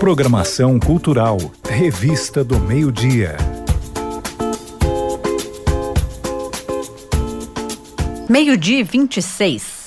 Programação cultural, Revista do Meio-Dia. Meio-dia e 26.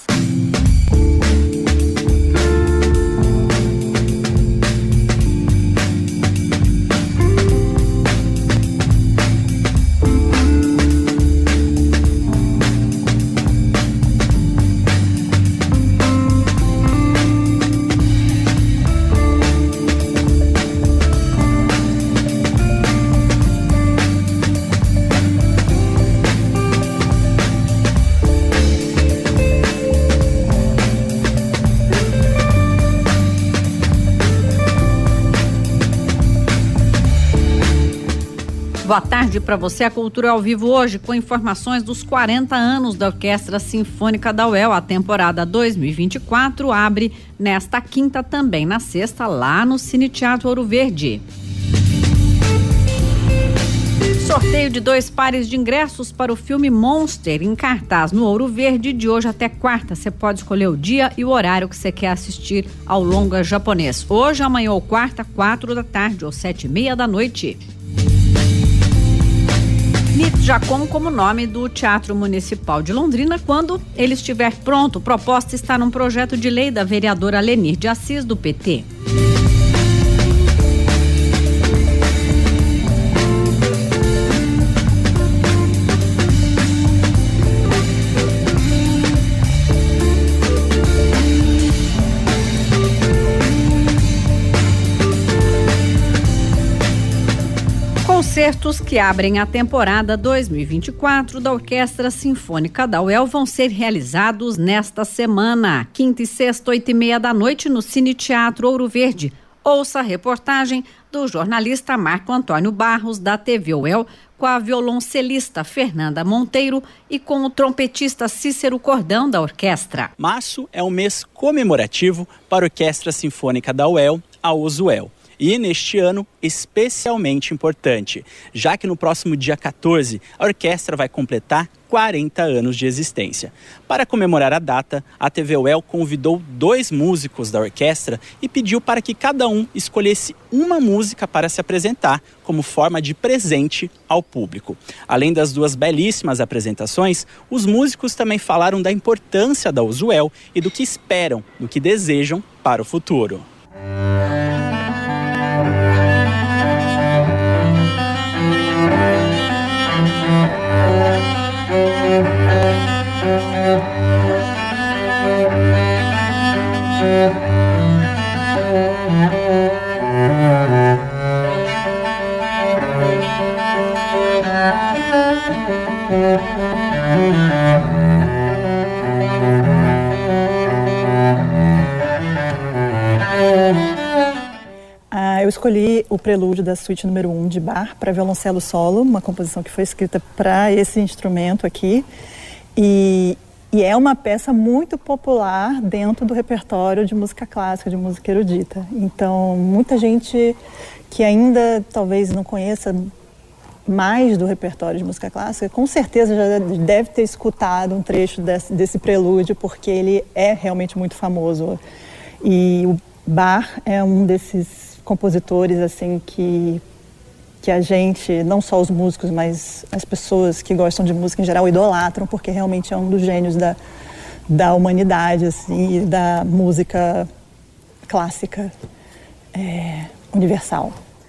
Boa tarde para você. A Cultura ao Vivo hoje com informações dos 40 anos da Orquestra Sinfônica da UEL. A temporada 2024 abre nesta quinta, também na sexta, lá no Cine Teatro Ouro Verde. Sorteio de 2 pares de ingressos para o filme Monster, em cartaz no Ouro Verde, de hoje até quarta. Você pode escolher o dia e o horário que você quer assistir ao longa japonês. Hoje, amanhã ou quarta, 4 da tarde ou 7h30 da noite. NIT Jacon como nome do Teatro Municipal de Londrina quando ele estiver pronto. Proposta está num projeto de lei da vereadora Lenir de Assis, do PT. Concertos que abrem a temporada 2024 da Orquestra Sinfônica da UEL vão ser realizados nesta semana, quinta e sexta, 8h30 da noite, no Cine Teatro Ouro Verde. Ouça a reportagem do jornalista Marco Antônio Barros, da TV UEL, com a violoncelista Fernanda Monteiro e com o trompetista Cícero Cordão, da orquestra. Março é um mês comemorativo para a Orquestra Sinfônica da UEL, a OSUEL. E neste ano, especialmente importante, já que no próximo dia 14, a orquestra vai completar 40 anos de existência. Para comemorar a data, a TV UEL convidou 2 músicos da orquestra e pediu para que cada um escolhesse uma música para se apresentar, como forma de presente ao público. Além das 2 belíssimas apresentações, os músicos também falaram da importância da OSUEL e do que esperam, do que desejam para o futuro. Eu escolhi o prelúdio da suíte número 1 de Bach para violoncelo solo, uma composição que foi escrita para esse instrumento aqui. E é uma peça muito popular dentro do repertório de música clássica, de música erudita. Então, muita gente que ainda talvez não conheça mais do repertório de música clássica, com certeza já deve ter escutado um trecho desse prelúdio, porque ele é realmente muito famoso. E o Bach é um desses compositores assim que a gente, não só os músicos, mas as pessoas que gostam de música em geral idolatram, porque realmente é um dos gênios da humanidade, assim, e da música clássica universal.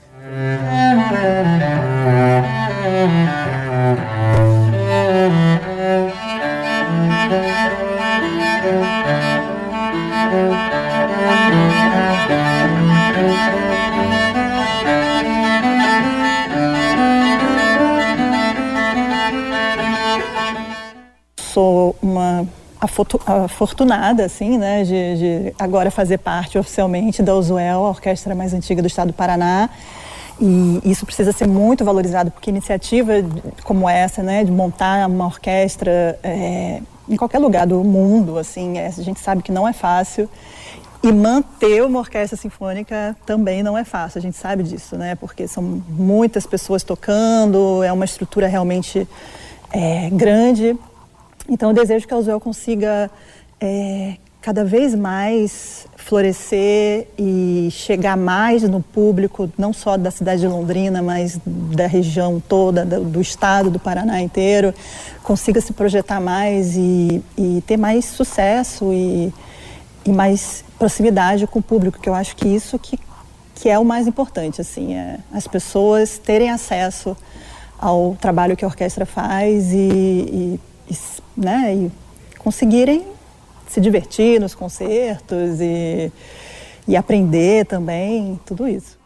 Sou uma afortunada, assim, né, de agora fazer parte oficialmente da OSUEL, a orquestra mais antiga do estado do Paraná. E isso precisa ser muito valorizado, porque iniciativa como essa, né, de montar uma orquestra em qualquer lugar do mundo, assim, a gente sabe que não é fácil. E manter uma orquestra sinfônica também não é fácil, a gente sabe disso, né? Porque são muitas pessoas tocando, é uma estrutura realmente grande. Então eu desejo que a OSUEL consiga cada vez mais florescer e chegar mais no público, não só da cidade de Londrina, mas da região toda, do estado do Paraná inteiro, consiga se projetar mais e ter mais sucesso e mais proximidade com o público, que eu acho que isso que é o mais importante, assim, as pessoas terem acesso ao trabalho que a orquestra faz e conseguirem se divertir nos concertos e aprender também, tudo isso.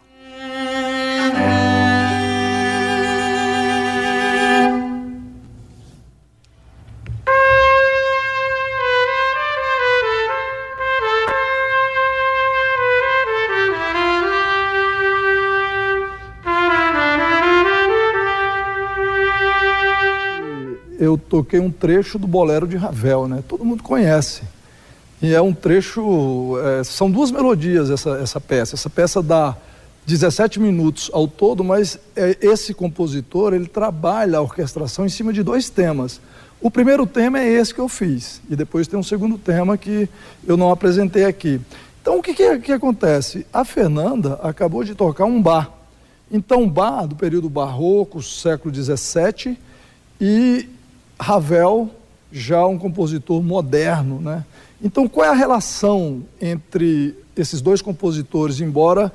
Eu toquei um trecho do Bolero de Ravel, né? Todo mundo conhece. E é um trecho, são duas melodias essa peça. Essa peça dá 17 minutos ao todo, mas esse compositor, ele trabalha a orquestração em cima de 2 temas. O primeiro tema é esse que eu fiz, e depois tem um segundo tema que eu não apresentei aqui. Então, o que acontece? A Fernanda acabou de tocar um bar. Então, bar do período barroco, século XVII, e Ravel, já um compositor moderno, né? Então, qual é a relação entre esses 2 compositores, embora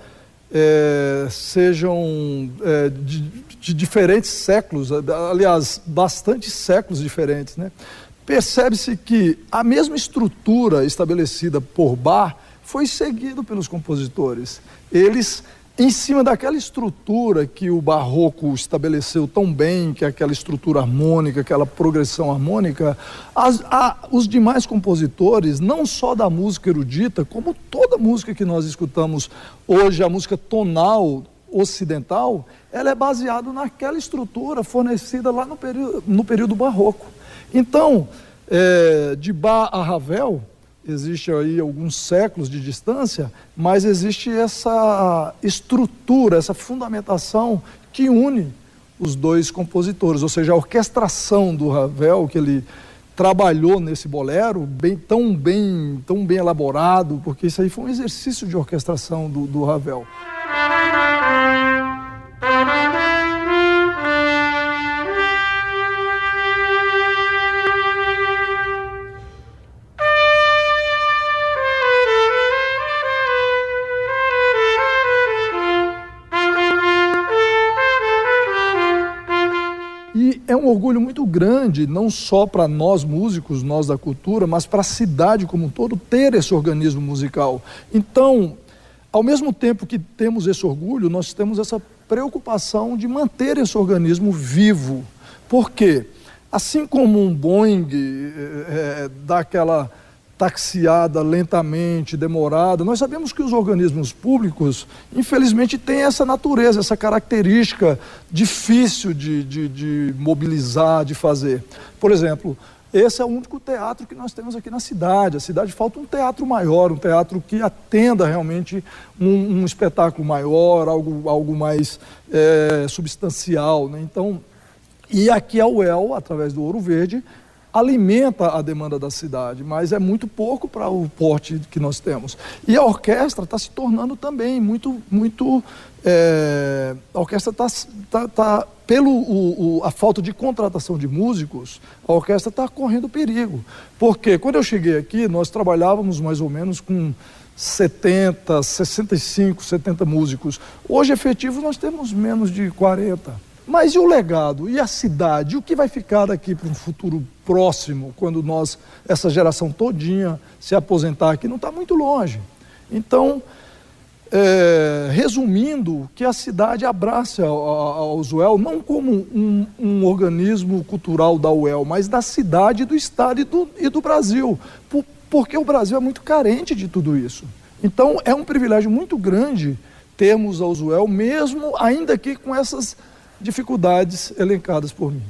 sejam de diferentes séculos, aliás, bastante séculos diferentes, né? Percebe-se que a mesma estrutura estabelecida por Bach foi seguida pelos compositores. Eles, em cima daquela estrutura que o barroco estabeleceu tão bem, que é aquela estrutura harmônica, aquela progressão harmônica, os demais compositores, não só da música erudita, como toda música que nós escutamos hoje, a música tonal ocidental, ela é baseada naquela estrutura fornecida lá no período barroco. Então, de Bach a Ravel, existe aí alguns séculos de distância, mas existe essa estrutura, essa fundamentação que une os 2 compositores, ou seja, a orquestração do Ravel, que ele trabalhou nesse bolero, tão bem elaborado, porque isso aí foi um exercício de orquestração do Ravel. E é um orgulho muito grande, não só para nós músicos, nós da cultura, mas para a cidade como um todo, ter esse organismo musical. Então, ao mesmo tempo que temos esse orgulho, nós temos essa preocupação de manter esse organismo vivo. Por quê? Assim como um Boeing dá aquela taxiada lentamente, demorada, nós sabemos que os organismos públicos, infelizmente, têm essa natureza, essa característica difícil de mobilizar, de fazer. Por exemplo, esse é o único teatro que nós temos aqui na cidade. A cidade falta um teatro maior, um teatro que atenda realmente um espetáculo maior, algo mais substancial, né? Então, e aqui a UEL, através do Ouro Verde, alimenta a demanda da cidade, mas é muito pouco para o porte que nós temos. E a orquestra está se tornando também a orquestra está a falta de contratação de músicos, a orquestra está correndo perigo. Porque quando eu cheguei aqui, nós trabalhávamos mais ou menos com 65, 70 músicos. Hoje, efetivos, nós temos menos de 40. Mas e o legado? E a cidade? E o que vai ficar daqui para um futuro próximo, quando essa geração todinha se aposentar aqui? Não está muito longe. Então, resumindo, que a cidade abrace a UEL não como um organismo cultural da UEL, mas da cidade, do estado e do Brasil. Porque o Brasil é muito carente de tudo isso. Então, é um privilégio muito grande termos a UEL, mesmo ainda aqui com essas dificuldades elencadas por mim.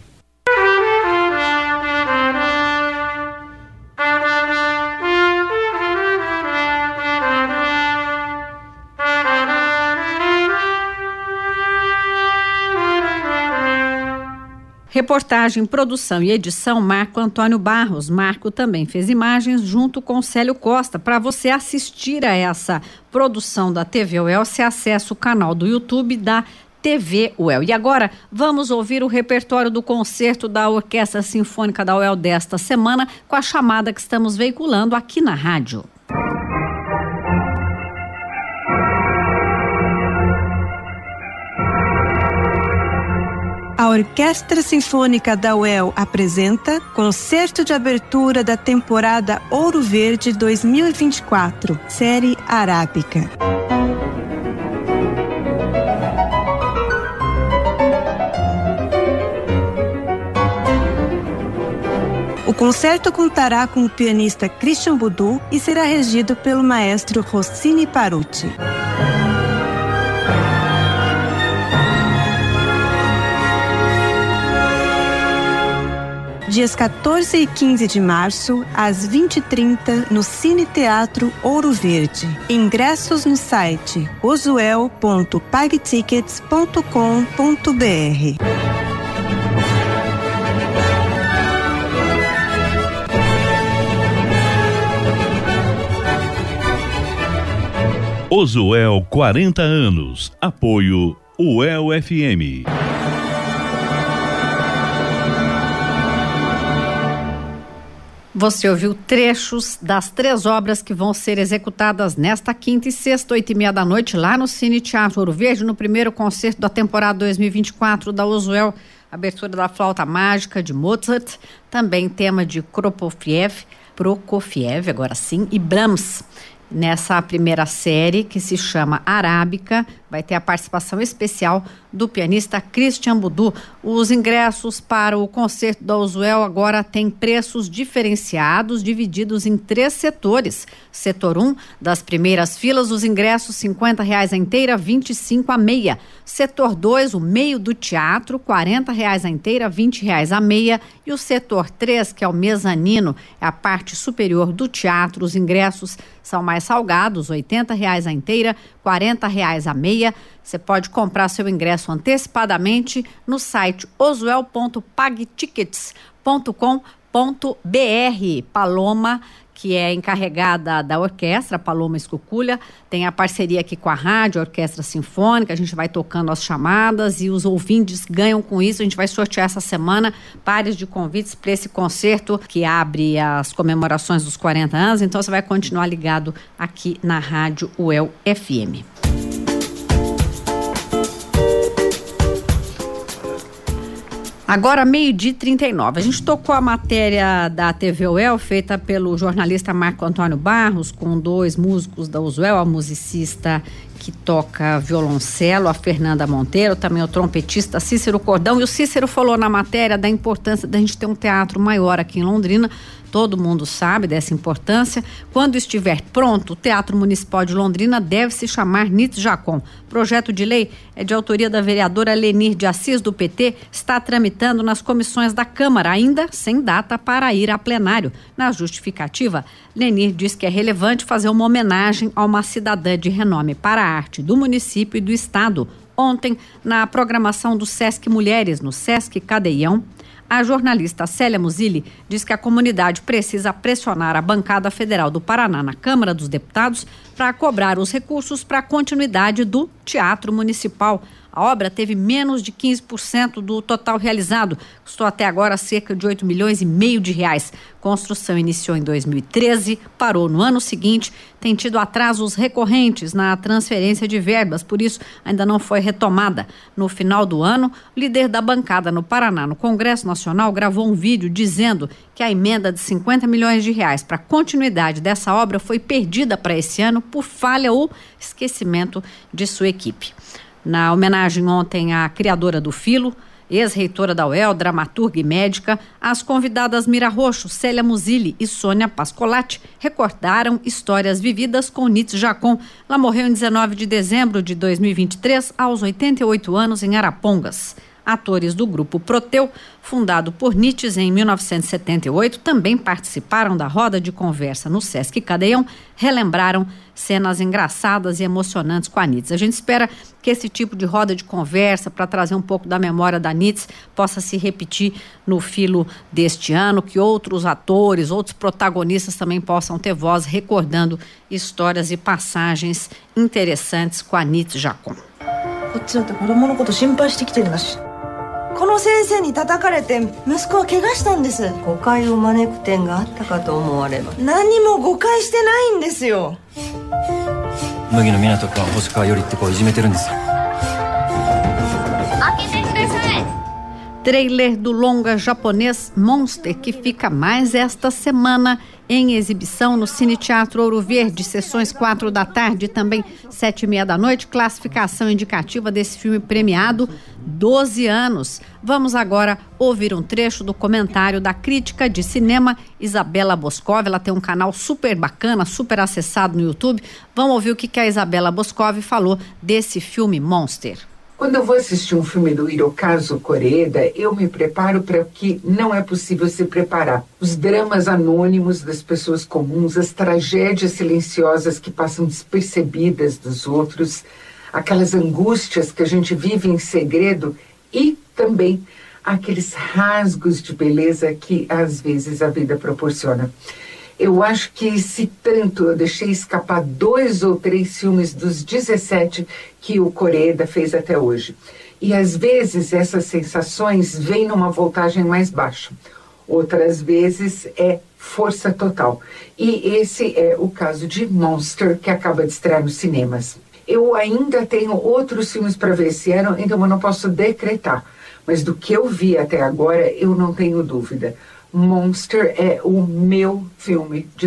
Reportagem, produção e edição, Marco Antônio Barros. Marco também fez imagens junto com Célio Costa. Para você assistir a essa produção da TV UEL, você acessa o canal do YouTube da TV UEL. E agora vamos ouvir o repertório do concerto da Orquestra Sinfônica da UEL desta semana com a chamada que estamos veiculando aqui na rádio. A Orquestra Sinfônica da UEL apresenta concerto de abertura da temporada Ouro Verde 2024, série Arábica. O concerto contará com o pianista Christian Boudou e será regido pelo maestro Rossini Parucci. Dias 14 e 15 de março, às 20h30, no Cine Teatro Ouro Verde. Ingressos no site ozuel.pagtickets.com.br. Ozuel 40 anos. Apoio UEL FM. Você ouviu trechos das 3 obras que vão ser executadas nesta quinta e sexta, 8h30 da noite, lá no Cine Teatro Ouro Verde, no primeiro concerto da temporada 2024 da Ozuel. Abertura da Flauta Mágica de Mozart, também tema de Prokofiev, agora sim, e Brahms. Nessa primeira série, que se chama Arábica, vai ter a participação especial do pianista Christian Boudou. Os ingressos para o concerto da Ozuel agora têm preços diferenciados, divididos em 3 setores. Setor 1, das primeiras filas, os ingressos R$50 a inteira, 25 a meia. Setor 2, o meio do teatro, R$40 a inteira, R$20 a meia. E o setor 3, que é o mezanino, é a parte superior do teatro, os ingressos são mais salgados, R$80 a inteira, R$40 a meia. Você pode comprar seu ingresso antecipadamente no site ozuel.pagtickets.com.br. Paloma, que é encarregada da orquestra, Paloma Escuculha, tem a parceria aqui com a rádio, a Orquestra Sinfônica. A gente vai tocando as chamadas e os ouvintes ganham com isso. A gente vai sortear essa semana pares de convites para esse concerto que abre as comemorações dos 40 anos. Então você vai continuar ligado aqui na rádio UEL FM. Agora, 12h39. A gente tocou a matéria da TV UEL, feita pelo jornalista Marco Antônio Barros, com 2 músicos da Ozuel, a musicista que toca violoncelo, a Fernanda Monteiro, também o trompetista Cícero Cordão. E o Cícero falou na matéria da importância da gente ter um teatro maior aqui em Londrina. Todo mundo sabe dessa importância. Quando estiver pronto, o Teatro Municipal de Londrina deve se chamar Nitz Jacon. Projeto de lei é de autoria da vereadora Lenir de Assis, do PT, está tramitando nas comissões da Câmara, ainda sem data para ir a plenário. Na justificativa, Lenir diz que é relevante fazer uma homenagem a uma cidadã de renome para a arte do município e do estado. Ontem, na programação do Sesc Mulheres, no Sesc Cadeião, a jornalista Célia Musilli diz que a comunidade precisa pressionar a bancada federal do Paraná na Câmara dos Deputados para cobrar os recursos para a continuidade do Teatro Municipal. A obra teve menos de 15% do total realizado, custou até agora cerca de R$8,5 milhões. Construção iniciou em 2013, parou no ano seguinte, tem tido atrasos recorrentes na transferência de verbas, por isso ainda não foi retomada. No final do ano, o líder da bancada no Paraná, no Congresso Nacional, gravou um vídeo dizendo que a emenda de R$50 milhões para a continuidade dessa obra foi perdida para esse ano por falha ou esquecimento de sua equipe. Na homenagem ontem à criadora do Filo, ex-reitora da UEL, dramaturga e médica, as convidadas Mira Roxo, Célia Musilli e Sônia Pascolatti recordaram histórias vividas com Nitz Jacon. Ela morreu em 19 de dezembro de 2023, aos 88 anos, em Arapongas. Atores do grupo Proteu, fundado por Nietzsche em 1978, também participaram da roda de conversa no Sesc Cadeião, relembraram cenas engraçadas e emocionantes com a Nietzsche. A gente espera que esse tipo de roda de conversa, para trazer um pouco da memória da Nietzsche, possa se repetir no filo deste ano, que outros atores, outros protagonistas também possam ter voz recordando histórias e passagens interessantes com a Nietzsche Jacon. この先生に叩かれて息子は怪我したんです。誤解を招く点があったかと思われます。何も誤解してないんですよ。 麦野湊君は星川よりって子をいじめてるんですよ。 開けてください。Trailer do longa japonês Monster, que fica mais esta semana em exibição no Cine Teatro Ouro Verde, sessões 4 da tarde e também 7h30 da noite, classificação indicativa desse filme premiado, 12 anos. Vamos agora ouvir um trecho do comentário da crítica de cinema Isabela Boscov. Ela tem um canal super bacana, super acessado no YouTube. Vamos ouvir o que a Isabela Boscov falou desse filme Monster. Quando eu vou assistir um filme do Hirokazu Koreeda, eu me preparo para o que não é possível se preparar. Os dramas anônimos das pessoas comuns, as tragédias silenciosas que passam despercebidas dos outros, aquelas angústias que a gente vive em segredo e também aqueles rasgos de beleza que às vezes a vida proporciona. Eu acho que se tanto eu deixei escapar 2 ou 3 filmes dos 17 que o Koreeda fez até hoje. E às vezes essas sensações vêm numa voltagem mais baixa. Outras vezes é força total. E esse é o caso de Monster, que acaba de estrear nos cinemas. Eu ainda tenho outros filmes para ver esse ano, então eu não posso decretar. Mas do que eu vi até agora, eu não tenho dúvida. Monster é o meu filme de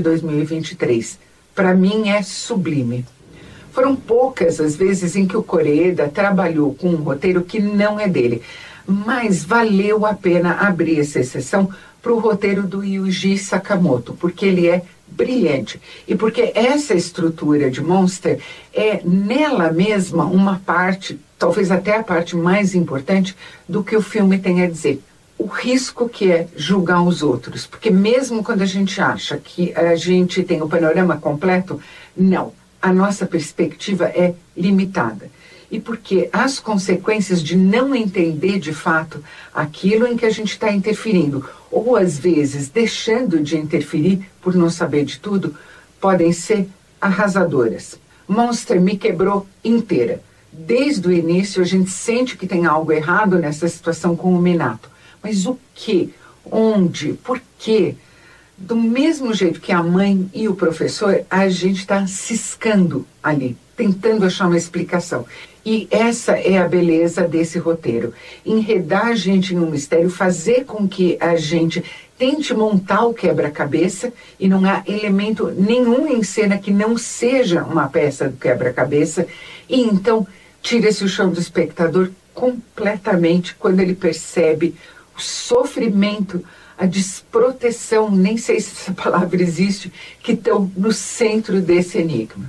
2023. Para mim é sublime. Foram poucas as vezes em que o Koreeda trabalhou com um roteiro que não é dele, mas valeu a pena abrir essa exceção para o roteiro do Yuji Sakamoto, porque ele é brilhante. E porque essa estrutura de Monster é nela mesma uma parte, talvez até a parte mais importante do que o filme tem a dizer. O risco que é julgar os outros, porque mesmo quando a gente acha que a gente tem o panorama completo, não, a nossa perspectiva é limitada. E porque as consequências de não entender de fato aquilo em que a gente está interferindo, ou às vezes deixando de interferir por não saber de tudo, podem ser arrasadoras. Monster me quebrou inteira. Desde o início a gente sente que tem algo errado nessa situação com o Minato. Mas o que? Onde? Por quê? Do mesmo jeito que a mãe e o professor, a gente está ciscando ali, tentando achar uma explicação. E essa é a beleza desse roteiro. Enredar a gente em um mistério, fazer com que a gente tente montar o quebra-cabeça e não há elemento nenhum em cena que não seja uma peça do quebra-cabeça. E então tira-se o chão do espectador completamente quando ele percebe o sofrimento, a desproteção, nem sei se essa palavra existe, que estão no centro desse enigma.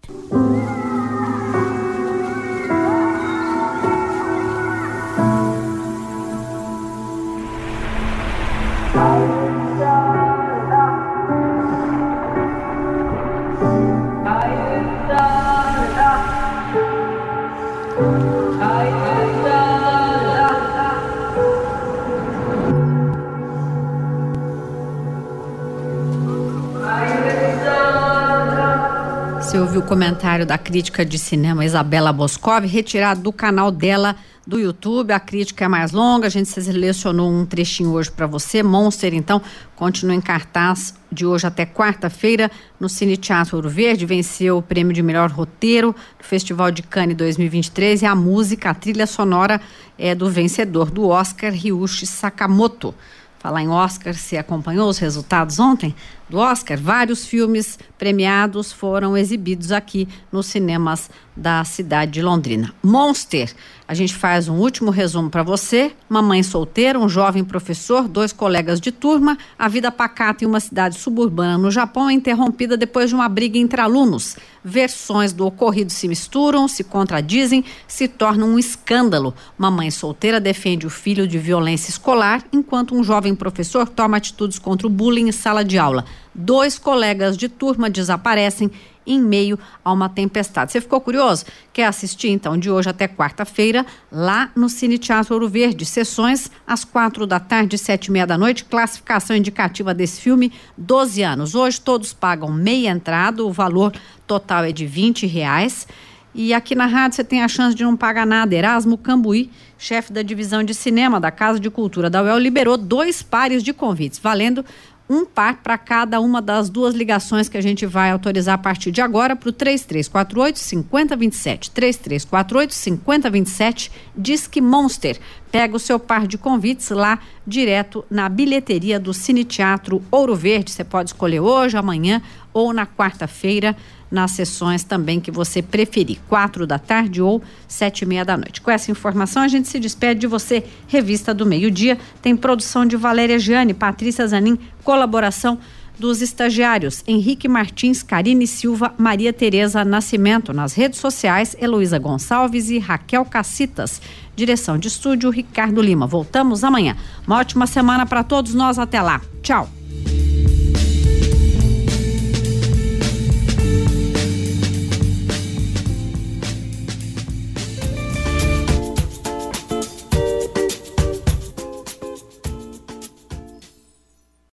Você ouviu o comentário da crítica de cinema Isabela Boscov, retirado do canal dela do YouTube. A crítica é mais longa, a gente selecionou um trechinho hoje para você. Monster, então, continua em cartaz de hoje até quarta-feira no Cine Teatro Ouro Verde. Venceu o prêmio de melhor roteiro do Festival de Cannes 2023 e a música, a trilha sonora é do vencedor do Oscar, Ryuichi Sakamoto. Falar em Oscar, você acompanhou os resultados ontem do Oscar? Vários filmes premiados foram exibidos aqui nos cinemas da cidade de Londrina. Monster, a gente faz um último resumo para você. Uma mãe solteira, um jovem professor, 2 colegas de turma. A vida pacata em uma cidade suburbana no Japão é interrompida depois de uma briga entre alunos. Versões do ocorrido se misturam, se contradizem, se tornam um escândalo. Uma mãe solteira defende o filho de violência escolar, enquanto um jovem professor toma atitudes contra o bullying em sala de aula. 2 colegas de turma desaparecem em meio a uma tempestade. Você ficou curioso? Quer assistir, então, de hoje até quarta-feira, lá no Cine Teatro Ouro Verde. Sessões às 4 da tarde, 7h30 da noite. Classificação indicativa desse filme, 12 anos. Hoje todos pagam meia entrada, o valor total é de R$20. E aqui na rádio você tem a chance de não pagar nada. Erasmo Cambuí, chefe da divisão de cinema da Casa de Cultura da UEL, liberou 2 pares de convites, valendo um par para cada uma das 2 ligações que a gente vai autorizar a partir de agora para o 3348-5027. 3348-5027, Disque Monster. Pega o seu par de convites lá direto na bilheteria do Cine Teatro Ouro Verde. Você pode escolher hoje, amanhã ou na quarta-feira, nas sessões também que você preferir, 4 da tarde ou 7h30 da noite. Com essa informação, a gente se despede de você. Revista do Meio-Dia tem produção de Valéria Gianni, Patrícia Zanin, colaboração dos estagiários Henrique Martins, Karine Silva, Maria Tereza Nascimento. Nas redes sociais, Heloísa Gonçalves e Raquel Cacitas. Direção de estúdio, Ricardo Lima. Voltamos amanhã. Uma ótima semana para todos nós. Até lá. Tchau.